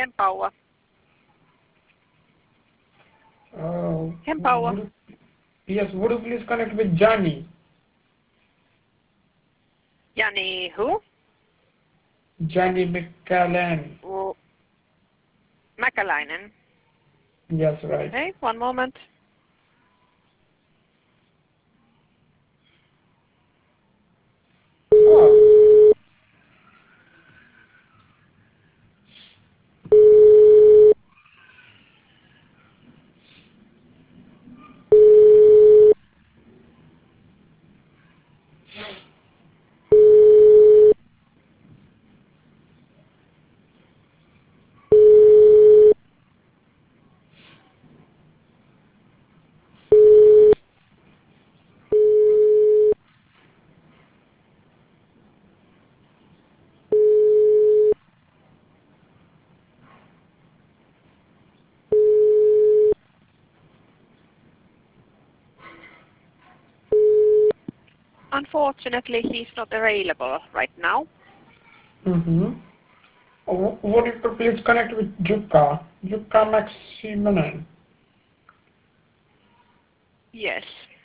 Kempauer. Kempauer. Yes, would you please connect with Johnny? Jani who? Johnny McCallan. Oh, Mäkäläinen. Yes, right. Okay, one moment. Oh. Unfortunately, he's not available right now. Mm-hmm. Would you please connect with Jukka? Jukka Maximinen. Yes.